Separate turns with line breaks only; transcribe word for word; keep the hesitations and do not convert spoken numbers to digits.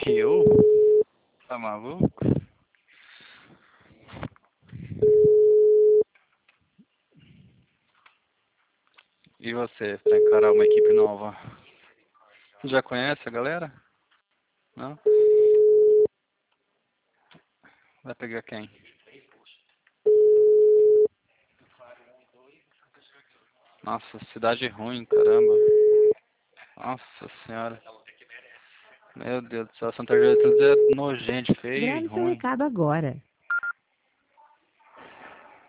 Eu? Tá maluco? E você, pra encarar uma equipe nova? Já conhece a galera? Não? Vai pegar quem? Nossa, cidade ruim, caramba. Nossa senhora. Meu Deus do céu, Santa Gertrudes é nojento, feio e
Grave seu
ruim.
recado agora.